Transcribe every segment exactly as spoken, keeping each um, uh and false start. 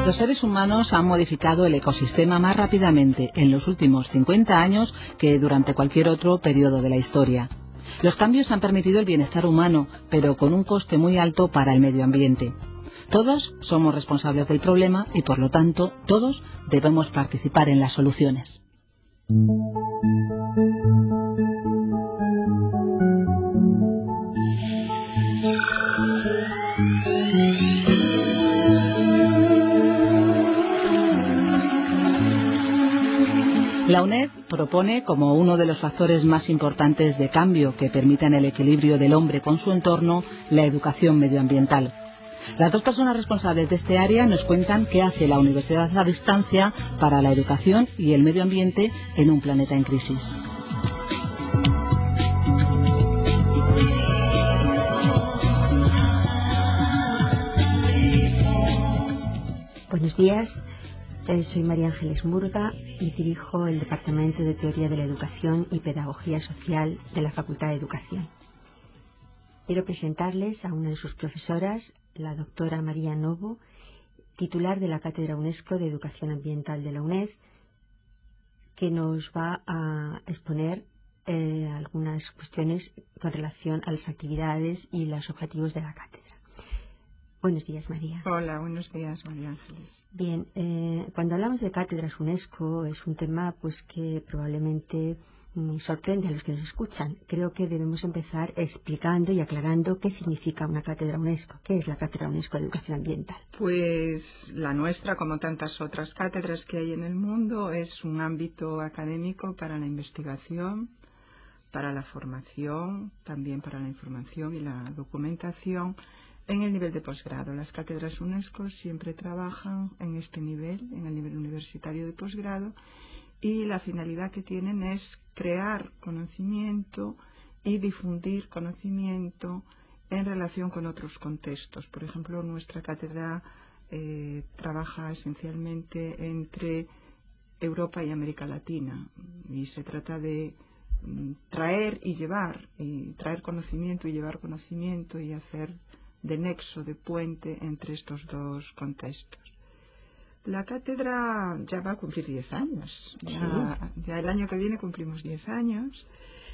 Los seres humanos han modificado el ecosistema más rápidamente en los últimos cincuenta años que durante cualquier otro periodo de la historia. Los cambios han permitido el bienestar humano, pero con un coste muy alto para el medio ambiente. Todos somos responsables del problema y, por lo tanto, todos debemos participar en las soluciones. La UNED propone como uno de los factores más importantes de cambio que permitan el equilibrio del hombre con su entorno la educación medioambiental. Las dos personas responsables de este área nos cuentan qué hace la universidad a distancia para la educación y el medio ambiente en un planeta en crisis. Buenos días. Eh, soy María Ángeles Murga y dirijo el Departamento de Teoría de la Educación y Pedagogía Social de la Facultad de Educación. Quiero presentarles a una de sus profesoras, la doctora María Novo, titular de la Cátedra UNESCO de Educación Ambiental de la UNED, que nos va a exponer eh, algunas cuestiones con relación a las actividades y los objetivos de la cátedra. Buenos días, María. Hola, buenos días, María Ángeles. Bien, eh, cuando hablamos de cátedras UNESCO es un tema pues que probablemente mm, sorprende a los que nos escuchan. Creo que debemos empezar explicando y aclarando qué significa una cátedra UNESCO. ¿Qué es la Cátedra UNESCO de Educación Ambiental? Pues la nuestra, como tantas otras cátedras que hay en el mundo, es un ámbito académico para la investigación, para la formación, también para la información y la documentación. En el nivel de posgrado, las cátedras UNESCO siempre trabajan en este nivel, en el nivel universitario de posgrado, y la finalidad que tienen es crear conocimiento y difundir conocimiento en relación con otros contextos. Por ejemplo, nuestra cátedra eh, trabaja esencialmente entre Europa y América Latina, y se trata de mm, traer y llevar, y traer conocimiento y llevar conocimiento y hacer de nexo, de puente entre estos dos contextos. La cátedra ya va a cumplir diez años. Ya, Sí. ya el año que viene cumplimos diez años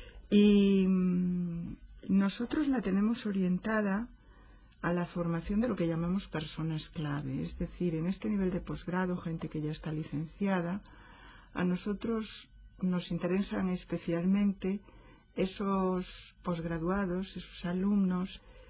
y mmm, nosotros la tenemos orientada a la formación de lo que llamamos personas clave. Es decir, en este nivel de posgrado, gente que ya está licenciada, a nosotros nos interesan especialmente esos posgraduados, esos alumnos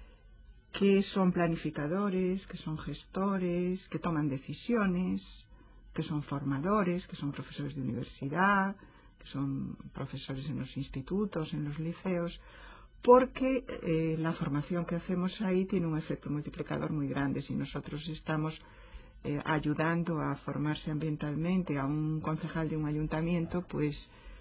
que son planificadores, que son gestores, que toman decisiones, que son formadores, que son profesores de universidad, que son profesores en los institutos, en los liceos, porque eh, la formación que hacemos ahí tiene un efecto multiplicador muy grande. Si nosotros estamos eh, ayudando a formarse ambientalmente a un concejal de un ayuntamiento, pues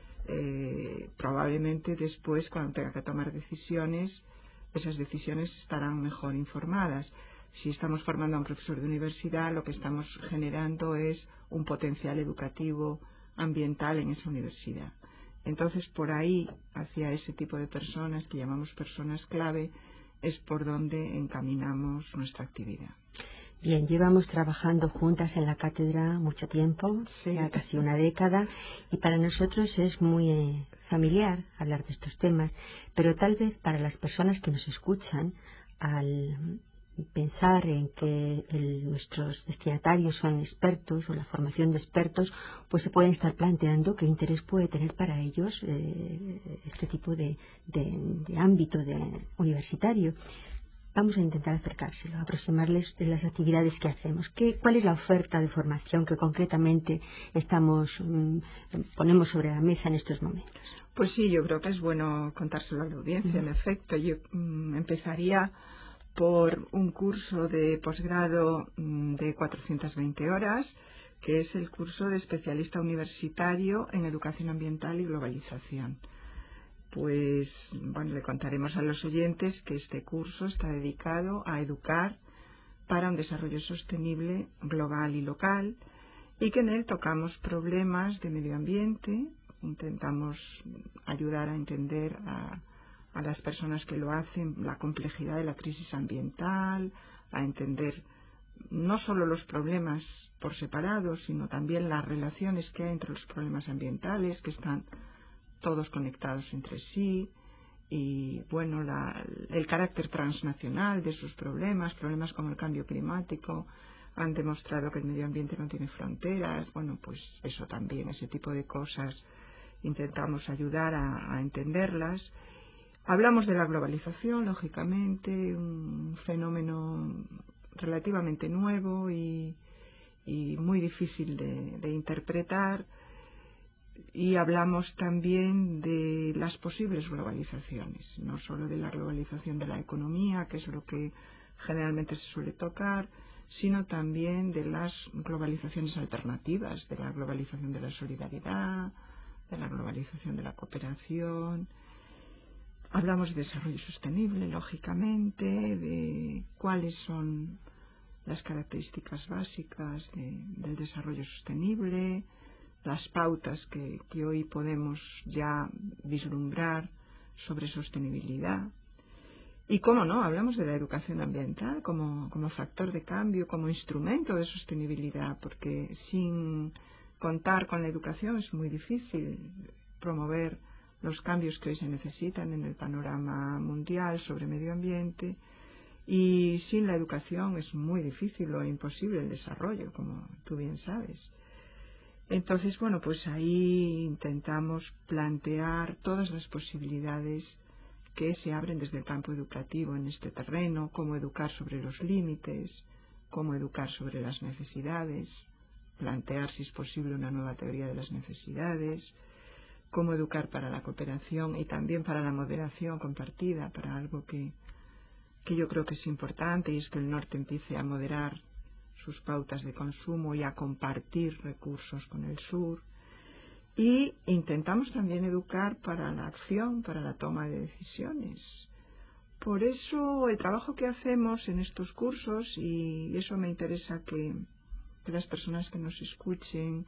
eh, probablemente después, cuando tenga que tomar decisiones, esas decisiones estarán mejor informadas. Si estamos formando a un profesor de universidad, lo que estamos generando es un potencial educativo ambiental en esa universidad. Entonces, por ahí, hacia ese tipo de personas que llamamos personas clave, es por donde encaminamos nuestra actividad. Bien, llevamos trabajando juntas en la cátedra mucho tiempo, sí. ya casi una década, y para nosotros es muy eh, familiar hablar de estos temas, pero tal vez para las personas que nos escuchan, al pensar en que el, nuestros destinatarios son expertos o la formación de expertos, pues se pueden estar planteando qué interés puede tener para ellos eh, este tipo de, de, de ámbito de, universitario. Vamos a intentar acercárselo, aproximarles de las actividades que hacemos. ¿Qué, ¿Cuál es la oferta de formación que concretamente estamos mmm, ponemos sobre la mesa en estos momentos? Pues sí, yo creo que es bueno contárselo a la audiencia. Uh-huh. En efecto, yo mmm, empezaría por un curso de posgrado mmm, de cuatrocientas veinte horas, que es el curso de especialista universitario en educación ambiental y globalización. Pues, bueno, le contaremos a los oyentes que este curso está dedicado a educar para un desarrollo sostenible global y local, y que en él tocamos problemas de medio ambiente, intentamos ayudar a entender a, a las personas que lo hacen la complejidad de la crisis ambiental, a entender no solo los problemas por separado, sino también las relaciones que hay entre los problemas ambientales, que están todos conectados entre sí, y bueno, la, el carácter transnacional de esos problemas, problemas como el cambio climático, han demostrado que el medio ambiente no tiene fronteras. Bueno, pues eso también, ese tipo de cosas intentamos ayudar a, a entenderlas. Hablamos de la globalización, lógicamente, un fenómeno relativamente nuevo y, y muy difícil de, de interpretar. Y hablamos también de las posibles globalizaciones, no solo de la globalización de la economía, que es lo que generalmente se suele tocar, sino también de las globalizaciones alternativas, de la globalización de la solidaridad, de la globalización de la cooperación. Hablamos de desarrollo sostenible, lógicamente, de cuáles son las características básicas de, del desarrollo sostenible, las pautas que, que hoy podemos ya vislumbrar sobre sostenibilidad. Y cómo no, hablamos de la educación ambiental como, como factor de cambio, como instrumento de sostenibilidad, porque sin contar con la educación es muy difícil promover los cambios que hoy se necesitan en el panorama mundial sobre medio ambiente, y sin la educación es muy difícil o imposible el desarrollo, como tú bien sabes. Entonces, bueno, pues ahí intentamos plantear todas las posibilidades que se abren desde el campo educativo en este terreno, cómo educar sobre los límites, cómo educar sobre las necesidades, plantear si es posible una nueva teoría de las necesidades, cómo educar para la cooperación y también para la moderación compartida, para algo que, que yo creo que es importante, y es que el norte empiece a moderar sus pautas de consumo y a compartir recursos con el sur. Y intentamos también educar para la acción, para la toma de decisiones. Por eso el trabajo que hacemos en estos cursos, y eso me interesa que, que las personas que nos escuchen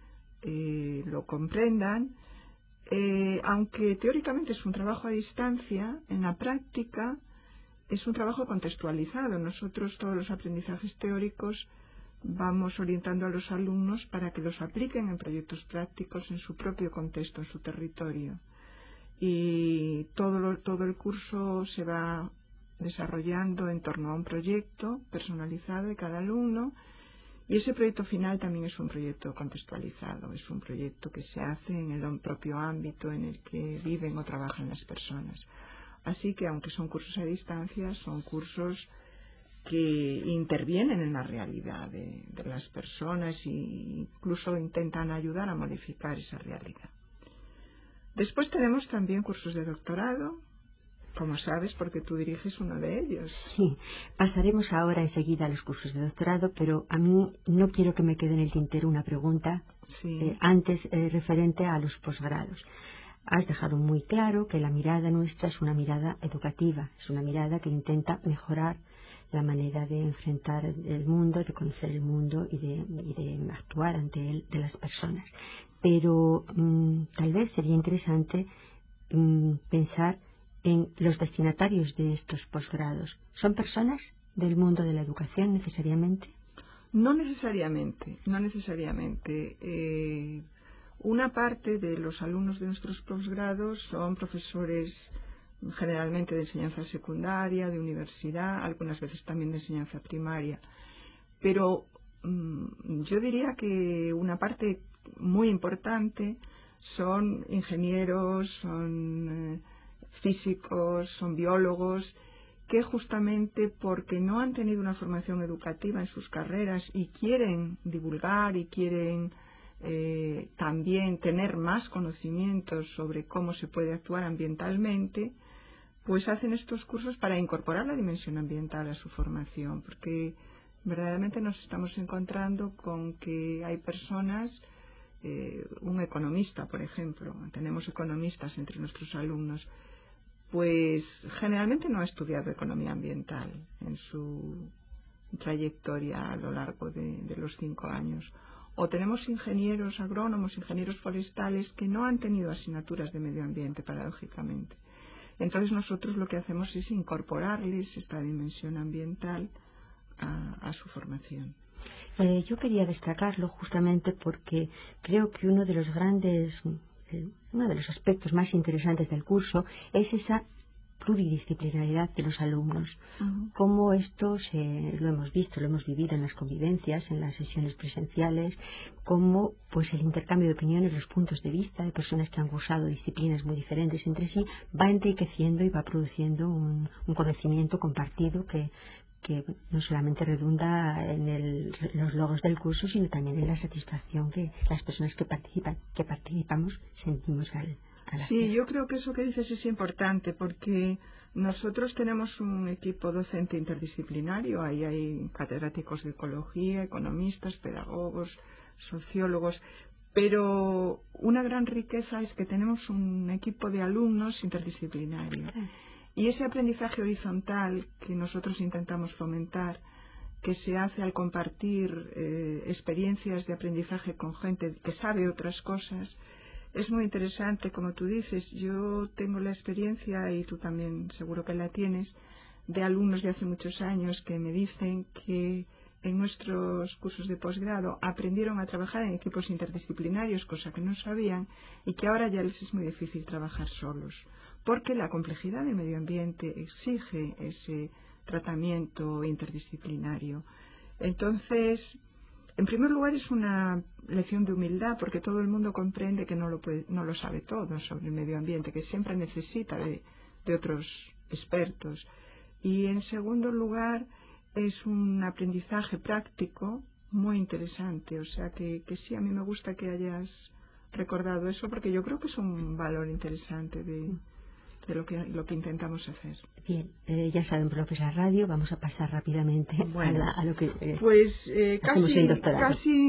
eh, lo comprendan, eh, aunque teóricamente es un trabajo a distancia, en la práctica es un trabajo contextualizado. Nosotros todos los aprendizajes teóricos vamos orientando a los alumnos para que los apliquen en proyectos prácticos en su propio contexto, en su territorio. Y todo, lo, todo el curso se va desarrollando en torno a un proyecto personalizado de cada alumno, y ese proyecto final también es un proyecto contextualizado, es un proyecto que se hace en el propio ámbito en el que viven o trabajan las personas. Así que, aunque son cursos a distancia, son cursos que intervienen en la realidad de, de las personas e incluso intentan ayudar a modificar esa realidad. Después tenemos también cursos de doctorado, como sabes, porque tú diriges uno de ellos. Sí, pasaremos ahora enseguida a los cursos de doctorado, pero a mí no quiero que me quede en el tintero una pregunta sí. eh, antes eh, referente a los posgrados. Has dejado muy claro que la mirada nuestra es una mirada educativa, es una mirada que intenta mejorar la manera de enfrentar el mundo, de conocer el mundo y de, y de actuar ante él de las personas. Pero mmm, tal vez sería interesante mmm, pensar en los destinatarios de estos posgrados. ¿Son personas del mundo de la educación necesariamente? No necesariamente, no necesariamente. Eh, una parte de los alumnos de nuestros posgrados son profesores generalmente de enseñanza secundaria, de universidad, algunas veces también de enseñanza primaria. Pero mmm, yo diría que una parte muy importante son ingenieros, son eh, físicos, son biólogos, que justamente porque no han tenido una formación educativa en sus carreras y quieren divulgar y quieren eh, también tener más conocimientos sobre cómo se puede actuar ambientalmente, pues hacen estos cursos para incorporar la dimensión ambiental a su formación, porque verdaderamente nos estamos encontrando con que hay personas, eh, un economista, por ejemplo, tenemos economistas entre nuestros alumnos, pues generalmente no ha estudiado economía ambiental en su trayectoria a lo largo de, de los cinco años. O tenemos ingenieros agrónomos, ingenieros forestales que no han tenido asignaturas de medio ambiente, paradójicamente. Entonces nosotros lo que hacemos es incorporarles esta dimensión ambiental a, a su formación. Eh, yo quería destacarlo justamente porque creo que uno de los grandes, eh, uno de los aspectos más interesantes del curso es esa pluridisciplinaridad de los alumnos. Uh-huh. Cómo esto se, lo hemos visto, lo hemos vivido en las convivencias, en las sesiones presenciales, cómo pues el intercambio de opiniones, los puntos de vista de personas que han cursado disciplinas muy diferentes entre sí va enriqueciendo y va produciendo un, un conocimiento compartido que que no solamente redunda en el, los logros del curso, sino también en la satisfacción que las personas que participan, que participamos sentimos al, al hacer. Sí, yo creo que eso que dices es importante porque nosotros tenemos un equipo docente interdisciplinario, ahí hay catedráticos de ecología, economistas, pedagogos, sociólogos, pero una gran riqueza es que tenemos un equipo de alumnos interdisciplinario. Sí. Y ese aprendizaje horizontal que nosotros intentamos fomentar, que se hace al compartir eh, experiencias de aprendizaje con gente que sabe otras cosas, es muy interesante, como tú dices. Yo tengo la experiencia, y tú también seguro que la tienes, de alumnos de hace muchos años que me dicen que en nuestros cursos de posgrado aprendieron a trabajar en equipos interdisciplinarios, cosa que no sabían, y que ahora ya les es muy difícil trabajar solos, porque la complejidad del medio ambiente exige ese tratamiento interdisciplinario. Entonces, en primer lugar, es una lección de humildad, porque todo el mundo comprende que no lo, puede, no lo sabe todo sobre el medio ambiente, que siempre necesita de, de otros expertos. Y en segundo lugar, es un aprendizaje práctico muy interesante. O sea que, que sí, a mí me gusta que hayas recordado eso, porque yo creo que es un valor interesante de... de lo que, lo que intentamos hacer. Bien, eh, ya saben por lo que es la radio, vamos a pasar rápidamente bueno, a, la, a lo que eh, pues eh, hacemos casi, en doctorado.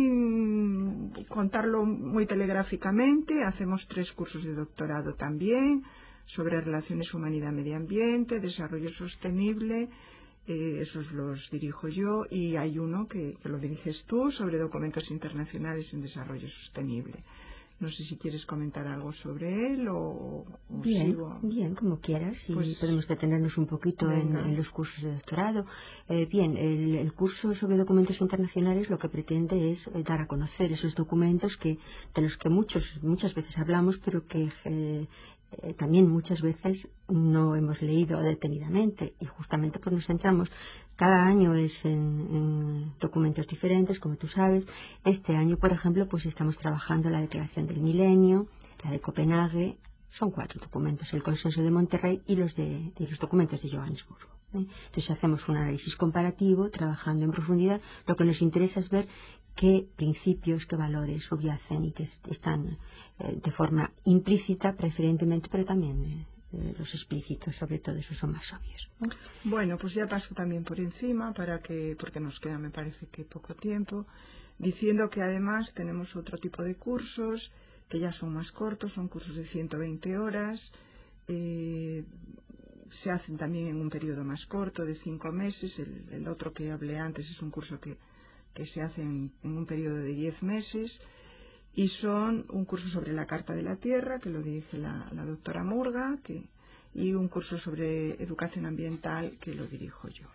Casi contarlo muy telegráficamente, hacemos tres cursos de doctorado también, sobre relaciones humanidad-medio ambiente, desarrollo sostenible, eh, esos los dirijo yo, y hay uno que, que lo diriges tú, sobre documentos internacionales en desarrollo sostenible. No sé si quieres comentar algo sobre él o, o bien, sigo. Bien, como quieras, y pues, podemos detenernos un poquito en, en los cursos de doctorado. Eh, bien, el, el curso sobre documentos internacionales lo que pretende es eh, dar a conocer esos documentos que de los que muchos muchas veces hablamos, pero que eh, eh, también muchas veces no hemos leído detenidamente, y justamente pues nos centramos. Cada año es en, en documentos diferentes, como tú sabes. Este año, por ejemplo, pues estamos trabajando la Declaración del Milenio, la de Copenhague. Son cuatro documentos, el Consenso de Monterrey y los de, de los documentos de Johannesburgo. ¿eh? Entonces hacemos un análisis comparativo, trabajando en profundidad. Lo que nos interesa es ver qué principios, qué valores subyacen y que están eh, de forma implícita, preferentemente, pero también eh, eh, los explícitos, sobre todo, esos son más obvios. ¿eh? Bueno, pues ya paso también por encima, para que, porque nos queda, me parece que poco tiempo, diciendo que además tenemos otro tipo de cursos que ya son más cortos, son cursos de ciento veinte horas, eh, se hacen también en un periodo más corto, de cinco meses. El, el otro que hablé antes es un curso que, que se hace en, en un periodo de diez meses, y son un curso sobre la Carta de la Tierra, que lo dirige la, la doctora Murga, que, y un curso sobre educación ambiental, que lo dirijo yo.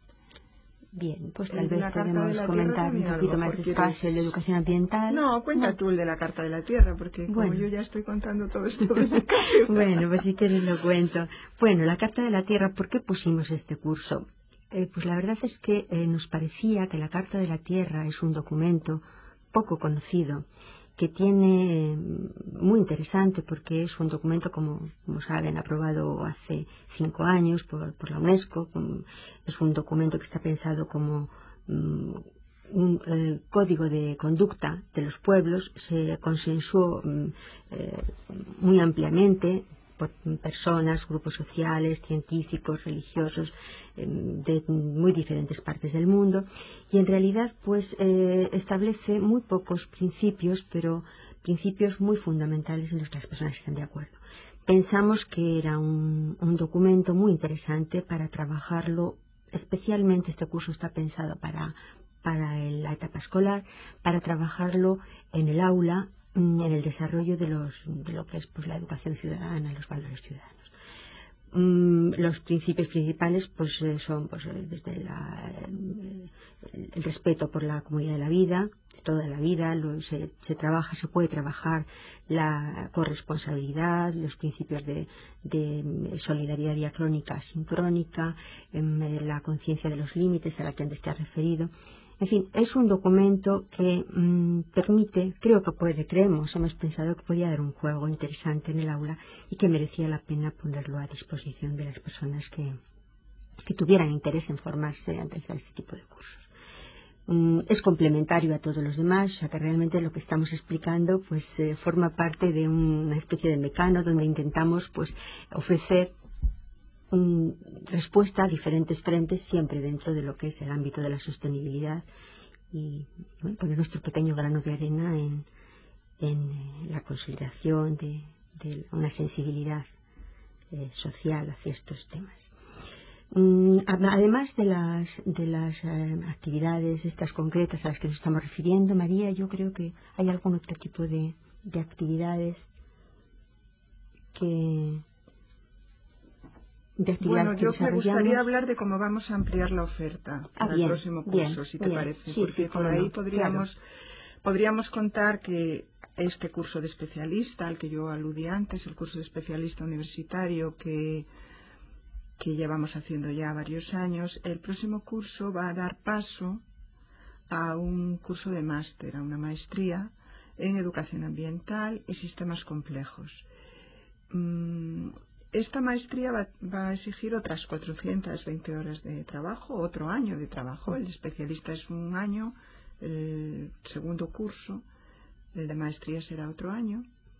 Bien, pues tal vez podemos comentar un poquito más despacio quieres... el de educación ambiental. No, cuenta no. tú el de la Carta de la Tierra, porque como bueno. yo ya estoy contando todo esto de la Bueno, pues si quieres lo cuento. Bueno, la Carta de la Tierra, ¿por qué pusimos este curso? Eh, pues la verdad es que eh, nos parecía que la Carta de la Tierra es un documento poco conocido, que tiene eh, muy interesante, porque es un documento, como, como saben, aprobado hace cinco años por, por la UNESCO. Es un documento que está pensado como um, un eh, código de conducta de los pueblos. Se consensuó um, eh, muy ampliamente por personas, grupos sociales, científicos, religiosos, eh, de muy diferentes partes del mundo, y en realidad pues eh, establece muy pocos principios, pero principios muy fundamentales en los que las personas están de acuerdo. Pensamos que era un, un documento muy interesante para trabajarlo, especialmente este curso está pensado para, para la etapa escolar, para trabajarlo en el aula, en el desarrollo de, los, de lo que es pues la educación ciudadana, los valores ciudadanos. Mm, los principios principales pues son pues, desde la, el, el respeto por la comunidad de la vida, de toda la vida, lo, se, se trabaja, se puede trabajar la corresponsabilidad, los principios de, de solidaridad diacrónica, sincrónica, en, la conciencia de los límites a la que antes te has referido. En fin, es un documento que mmm, permite, creo que puede, creemos, hemos pensado que podía dar un juego interesante en el aula y que merecía la pena ponerlo a disposición de las personas que, que tuvieran interés en formarse a empezar este tipo de cursos. Mm, es complementario a todos los demás, o sea que realmente lo que estamos explicando pues eh, forma parte de una especie de mecano donde intentamos pues ofrecer un, respuesta a diferentes frentes, siempre dentro de lo que es el ámbito de la sostenibilidad y bueno, poner nuestro pequeño grano de arena en, en la consolidación de, de una sensibilidad eh, social hacia estos temas. Mm, además de las, de las eh, actividades estas concretas a las que nos estamos refiriendo, María, yo creo que hay algún otro tipo de, de actividades que De bueno, yo que me gustaría hablar de cómo vamos a ampliar la oferta ah, para bien, el próximo curso, bien, si te bien. parece, Sí, porque sí, por ahí no, podríamos, claro. podríamos contar que este curso de especialista, al que yo aludí antes, el curso de especialista universitario que, que llevamos haciendo ya varios años, el próximo curso va a dar paso a un curso de máster, a una maestría en educación ambiental y sistemas complejos. Mm, Esta maestría va, va a exigir otras cuatrocientas veinte horas de trabajo, otro año de trabajo. El de especialista es un año, el segundo curso, el de maestría será otro año.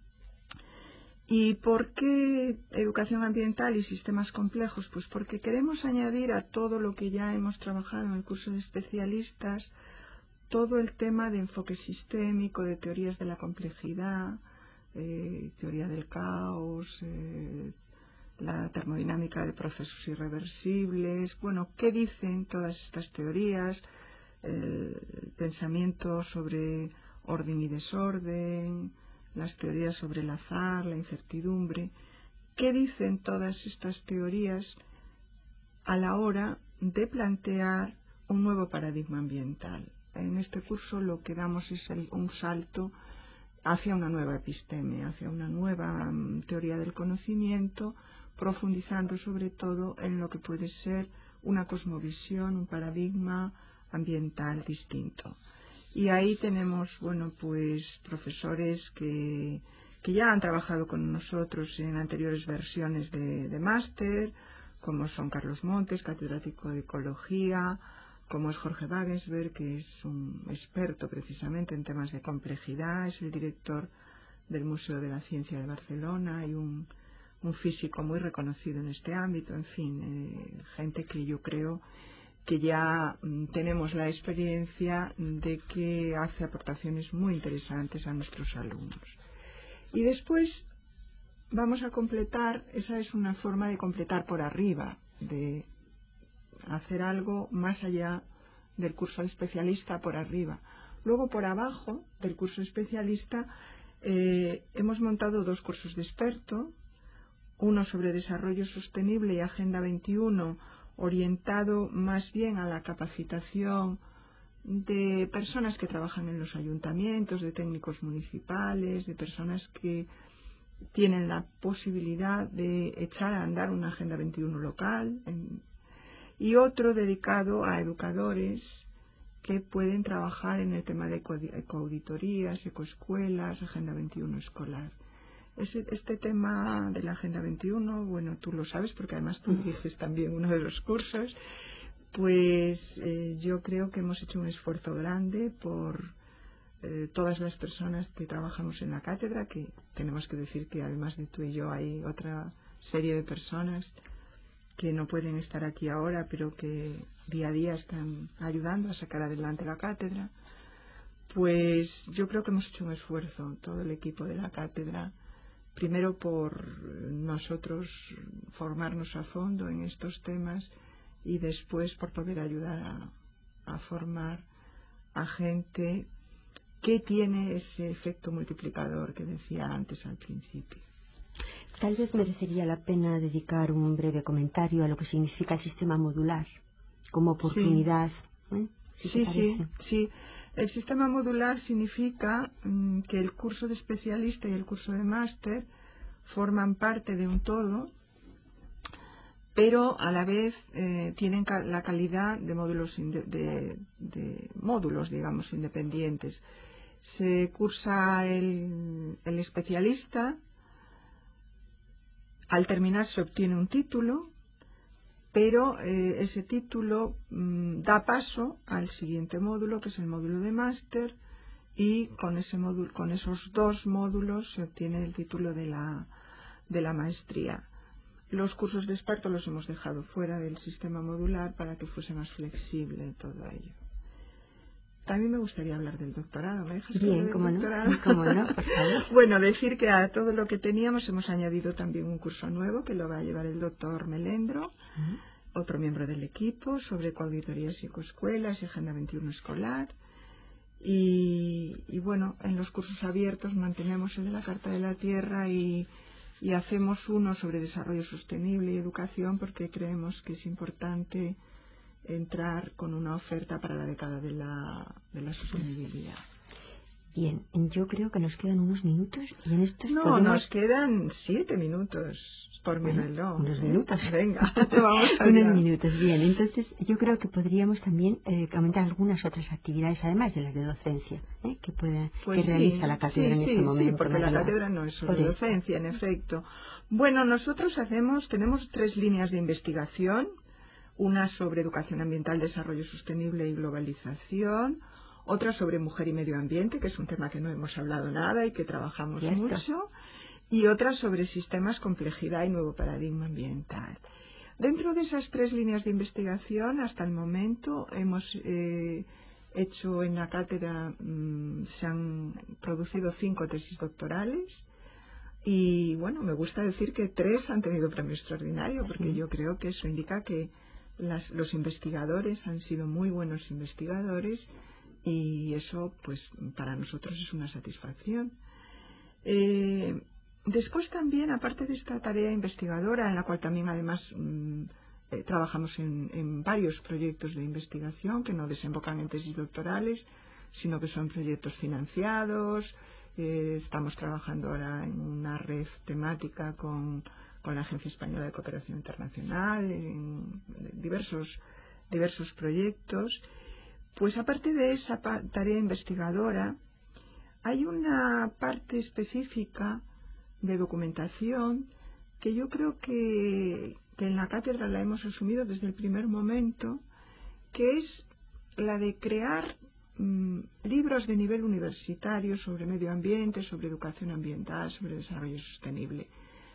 ¿Y por qué educación ambiental y sistemas complejos? Pues porque queremos añadir a todo lo que ya hemos trabajado en el curso de especialistas, todo el tema de enfoque sistémico, de teorías de la complejidad, eh, teoría del caos, eh, la termodinámica de procesos irreversibles. Bueno, ¿qué dicen todas estas teorías? El pensamiento sobre orden y desorden, las teorías sobre el azar, la incertidumbre. ¿Qué dicen todas estas teorías a la hora de plantear un nuevo paradigma ambiental? En este curso lo que damos es el, un salto hacia una nueva episteme, hacia una nueva um, teoría del conocimiento, profundizando sobre todo en lo que puede ser una cosmovisión, un paradigma ambiental distinto. Y ahí tenemos, bueno, pues profesores que, que ya han trabajado con nosotros en anteriores versiones de, de máster, como son Carlos Montes, catedrático de Ecología, como es Jorge Wagensberg, que es un experto precisamente en temas de complejidad, es el director del Museo de la Ciencia de Barcelona y un, un físico muy reconocido en este ámbito, en fin, eh, gente que yo creo que ya mm, tenemos la experiencia de que hace aportaciones muy interesantes a nuestros alumnos. Y después vamos a completar, esa es una forma de completar por arriba, de hacer algo más allá del curso de especialista por arriba. Luego por abajo del curso de especialista eh, hemos montado dos cursos de experto, uno sobre desarrollo sostenible y Agenda veintiuno, orientado más bien a la capacitación de personas que trabajan en los ayuntamientos, de técnicos municipales, de personas que tienen la posibilidad de echar a andar una Agenda veintiuno local, en, y otro dedicado a educadores que pueden trabajar en el tema de ecoauditorías, ecoescuelas, Agenda veintiuno escolar. Este, este tema de la Agenda veintiuno, bueno, tú lo sabes porque además tú diriges también uno de los cursos, pues eh, yo creo que hemos hecho un esfuerzo grande por eh, todas las personas que trabajamos en la cátedra, que tenemos que decir que además de tú y yo hay otra serie de personas que no pueden estar aquí ahora, pero que día a día están ayudando a sacar adelante la cátedra. Pues yo creo que hemos hecho un esfuerzo, todo el equipo de la cátedra, primero por nosotros formarnos a fondo en estos temas y después por poder ayudar a, a formar a gente que tiene ese efecto multiplicador que decía antes al principio. Tal vez merecería la pena dedicar un breve comentario a lo que significa el sistema modular como oportunidad. Sí, ¿eh? sí, sí, sí. El sistema modular significa mmm, que el curso de especialista y el curso de máster forman parte de un todo, pero a la vez eh, tienen ca la calidad de módulos, de, de, de módulos, digamos, independientes. Se cursa el, el especialista, al terminar se obtiene un título, pero eh, ese título mmm, da paso al siguiente módulo, que es el módulo de máster, y con ese módulo, con esos dos módulos se obtiene el título de la, de la maestría. Los cursos de experto los hemos dejado fuera del sistema modular para que fuese más flexible todo ello. También me gustaría hablar del doctorado. ¿Me dejas Bien, hablar del cómo doctorado? No, cómo no, por favor. Bueno, decir que a todo lo que teníamos hemos añadido también un curso nuevo que lo va a llevar el doctor Melendro, uh-huh. otro miembro del equipo, sobre coauditorías y ecoescuelas y Agenda veintiuno escolar. Y, y bueno, en los cursos abiertos mantenemos el de la Carta de la Tierra y, y hacemos uno sobre desarrollo sostenible y educación, porque creemos que es importante entrar con una oferta para la década de la, de la sostenibilidad. Bien, yo creo que nos quedan unos minutos y en estos No, podemos... nos quedan siete minutos por mi bueno, reloj. Unos ¿eh? minutos. Venga, vamos allá. Unos minutos, bien. Entonces yo creo que podríamos también eh, comentar algunas otras actividades, además de las de docencia, ¿eh? que, puede, pues que sí, realiza la cátedra sí, en sí, este momento. Sí, porque María. la cátedra no es solo por docencia, en efecto. Bueno, nosotros hacemos, tenemos tres líneas de investigación. Una sobre educación ambiental, desarrollo sostenible y globalización, otra sobre mujer y medio ambiente, que es un tema que no hemos hablado nada y que trabajamos ¿Cierto? mucho, y otra sobre sistemas, complejidad y nuevo paradigma ambiental. Dentro de esas tres líneas de investigación, hasta el momento hemos eh, hecho en la cátedra, mmm, se han producido cinco tesis doctorales. Y bueno, me gusta decir que tres han tenido premio extraordinario, porque sí. yo creo que eso indica que las, los investigadores han sido muy buenos investigadores y eso pues para nosotros es una satisfacción. Eh, después también, aparte de esta tarea investigadora, en la cual también además mmm, eh, trabajamos en, en varios proyectos de investigación que no desembocan en tesis doctorales, sino que son proyectos financiados. Eh, estamos trabajando ahora en una red temática con, con la Agencia Española de Cooperación Internacional, en diversos, diversos proyectos. Pues aparte de esa tarea investigadora, hay una parte específica de documentación que yo creo que, que en la cátedra la hemos asumido desde el primer momento, que es la de crear mmm, libros de nivel universitario sobre medio ambiente, sobre educación ambiental, sobre desarrollo sostenible.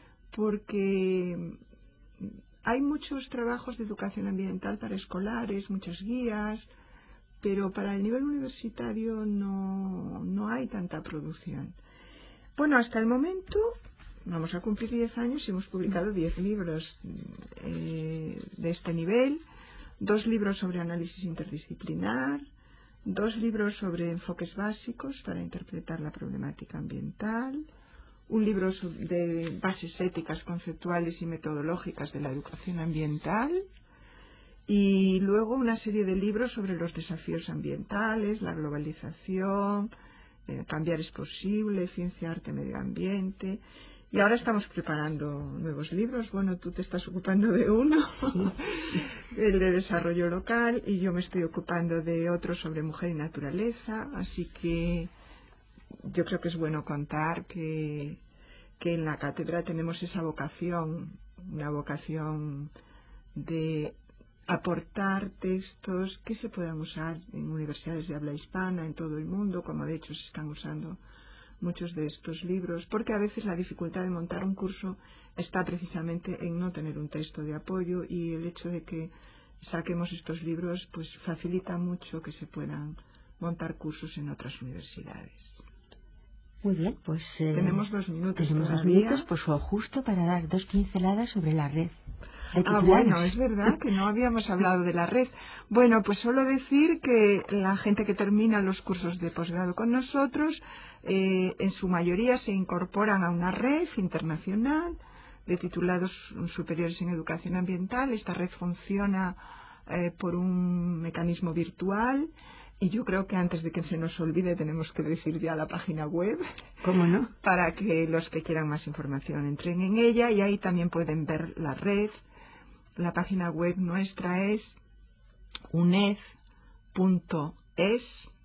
Porque hay muchos trabajos de educación ambiental para escolares, muchas guías, pero para el nivel universitario no, no hay tanta producción. Bueno, hasta el momento vamos a cumplir diez años y hemos publicado diez libros eh, de este nivel, dos libros sobre análisis interdisciplinar, dos libros sobre enfoques básicos para interpretar la problemática ambiental, un libro de bases éticas, conceptuales y metodológicas de la educación ambiental, y luego una serie de libros sobre los desafíos ambientales, la globalización, eh, cambiar es posible, ciencia, arte, medio ambiente. Y ahora estamos preparando nuevos libros. Bueno, tú te estás ocupando de uno, el de desarrollo local, y yo me estoy ocupando de otro sobre mujer y naturaleza. Así que yo creo que es bueno contar que, que en la cátedra tenemos esa vocación, una vocación de aportar textos que se puedan usar en universidades de habla hispana en todo el mundo, como de hecho se están usando muchos de estos libros, porque a veces la dificultad de montar un curso está precisamente en no tener un texto de apoyo, y el hecho de que saquemos estos libros pues facilita mucho que se puedan montar cursos en otras universidades. Muy bien, pues eh, tenemos dos minutos tenemos todavía. dos minutos, pues lo justo para dar dos pinceladas sobre la red. Ah, bueno, es verdad que no habíamos hablado de la red. Bueno, pues solo decir que la gente que termina los cursos de posgrado con nosotros, eh, en su mayoría se incorporan a una red internacional de titulados superiores en educación ambiental. Esta red funciona eh, por un mecanismo virtual. Y yo creo que antes de que se nos olvide tenemos que decir ya la página web. ¿Cómo no? Para que los que quieran más información entren en ella, y ahí también pueden ver la red. La página web nuestra es uned punto es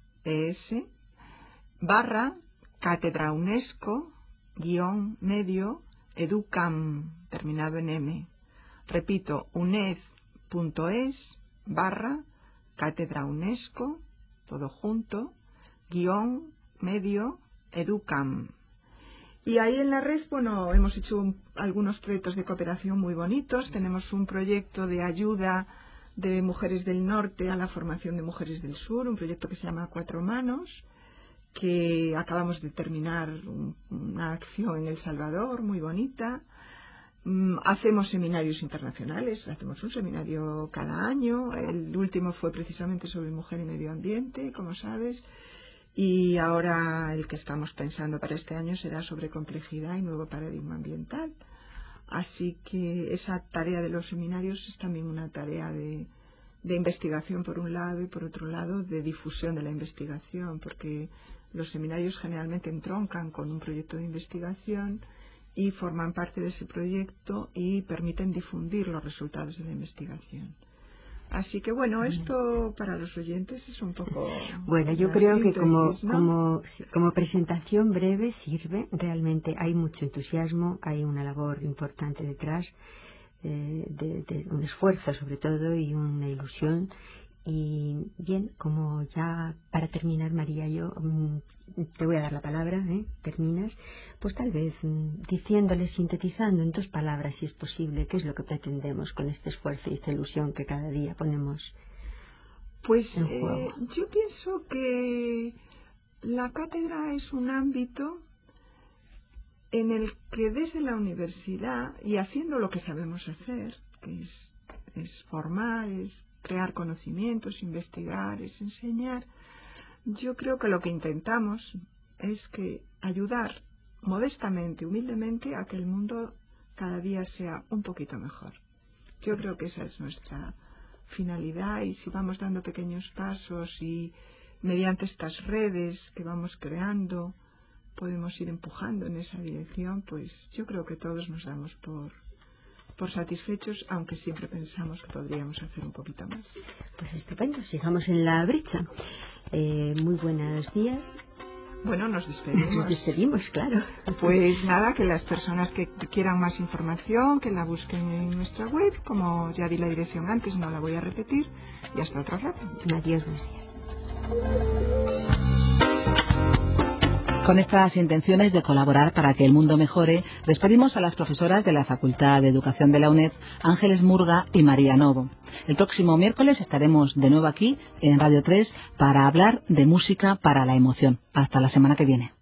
barra cátedra UNESCO guión medio educam terminado en M. Repito, uned punto es barra cátedra UNESCO todo junto, guión, medio, educam. Y ahí en la red, bueno, hemos hecho un, algunos proyectos de cooperación muy bonitos. Tenemos un proyecto de ayuda de mujeres del norte a la formación de mujeres del sur, un proyecto que se llama Cuatro Manos, que acabamos de terminar un, una acción en El Salvador muy bonita. Mm, hacemos seminarios internacionales, hacemos un seminario cada año. El último fue precisamente sobre mujer y medio ambiente, como sabes, y ahora el que estamos pensando para este año será sobre complejidad y nuevo paradigma ambiental. Así que esa tarea de los seminarios es también una tarea de, de investigación por un lado, y por otro lado de difusión de la investigación, porque los seminarios generalmente entroncan con un proyecto de investigación y forman parte de ese proyecto y permiten difundir los resultados de la investigación. Así que bueno, esto para los oyentes es un poco... Bueno, yo creo que como, ¿no? como, como presentación breve sirve. Realmente hay mucho entusiasmo, hay una labor importante detrás, eh, de, de un esfuerzo sobre todo y una ilusión. Y bien, como ya para terminar, María, yo mmm, te voy a dar la palabra, ¿eh? Terminas, pues tal vez mmm, diciéndole, sintetizando en dos palabras, si es posible, qué es lo que pretendemos con este esfuerzo y esta ilusión que cada día ponemos pues, en juego. Eh, yo pienso que la cátedra es un ámbito en el que desde la universidad, y haciendo lo que sabemos hacer, que es, es formar, es crear conocimientos, investigar, es enseñar, yo creo que lo que intentamos es que ayudar modestamente, humildemente, a que el mundo cada día sea un poquito mejor. Yo creo que esa es nuestra finalidad, y si vamos dando pequeños pasos y mediante estas redes que vamos creando podemos ir empujando en esa dirección, pues yo creo que todos nos damos por por satisfechos, aunque siempre pensamos que podríamos hacer un poquito más. Pues estupendo, sigamos en la brecha. Eh, muy buenos días. Bueno, nos despedimos. Nos despedimos, claro. Pues nada, que las personas que quieran más información, que la busquen en nuestra web. Como ya di la dirección antes, no la voy a repetir. Y hasta otro rato. Adiós, buenos días. Con estas intenciones de colaborar para que el mundo mejore, despedimos a las profesoras de la Facultad de Educación de la UNED, Ángeles Murga y María Novo. El próximo miércoles estaremos de nuevo aquí en Radio tres para hablar de música para la emoción. Hasta la semana que viene.